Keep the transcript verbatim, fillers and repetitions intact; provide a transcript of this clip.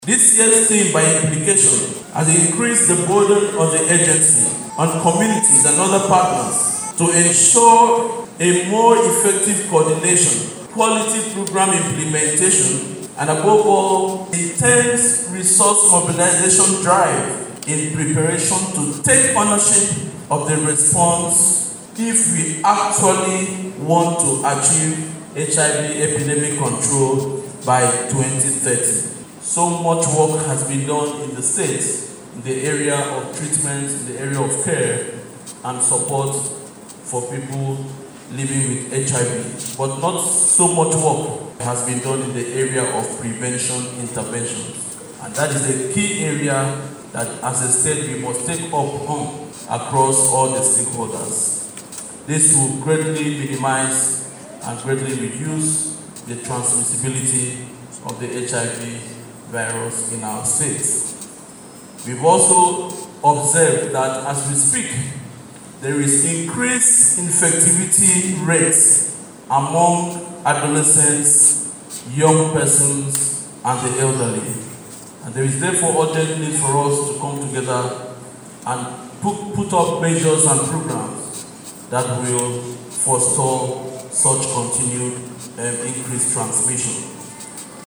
This year's theme, by implication, has increased the burden of the agency on communities and other partners to ensure a more effective coordination, quality program implementation, and above all, intense resource mobilization drive in preparation to take ownership of the response if we actually want to achieve H I V epidemic control by twenty thirty. So much work has been done in the states in the area of treatment, in the area of care and support for people living with H I V. But not so much work has been done in the area of prevention interventions. And that is a key area that as a state we must take up on across all the stakeholders. This will greatly minimize and greatly reduce the transmissibility of the H I V virus in our states. We've also observed that as we speak, there is increased infectivity rates among adolescents, young persons, and the elderly. And there is therefore urgent need for us to come together and put, put up measures and programs that will forestall such continued um, increased transmission.